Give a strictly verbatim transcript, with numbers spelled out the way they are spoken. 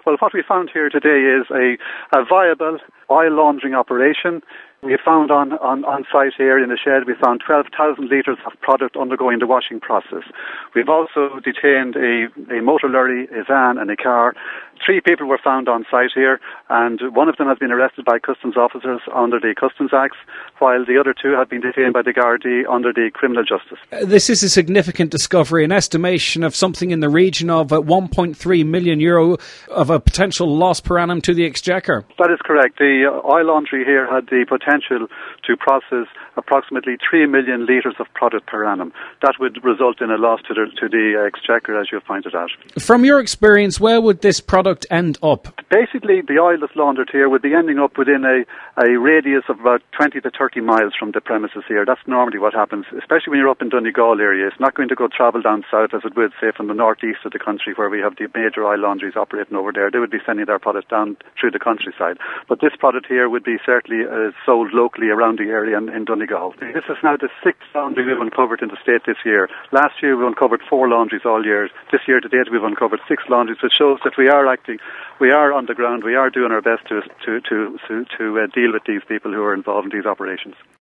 Well, what we found here today is a, a viable oil laundering operation. We found on, on, on site here in the shed, we found twelve thousand litres of product undergoing the washing process. We've also detained a, a motor lorry, a van and a car. Three people were found on site here, and one of them has been arrested by customs officers under the Customs Acts, while the other two have been detained by the Gardaí under the Criminal Justice. Uh, this is a significant discovery, an estimation of something in the region of uh, one point three million euro of a potential loss per annum to the Exchequer. That is correct. The uh, oil laundry here had the potential to process approximately three million litres of product per annum. That would result in a loss to the, to the Exchequer, as you've pointed out. From your experience, where would this product end up? Basically, the oil that's laundered here would be ending up within a, a radius of about twenty to thirty miles from the premises here. That's normally what happens, especially when you're up in Donegal area. It's not going to go travel down south as it would, say, from the northeast of the country where we have the major oil laundries operating over there. They would be sending their product down through the countryside. But this product here would be certainly uh, sold locally around the area in, in Donegal. This is now the sixth laundry we've uncovered in the state this year. Last year we uncovered four laundries all year. This year to date we've uncovered six laundries, which shows that we are acting, we are on the ground, we are doing our best to to to to, to uh, deal with these people who are involved in these operations.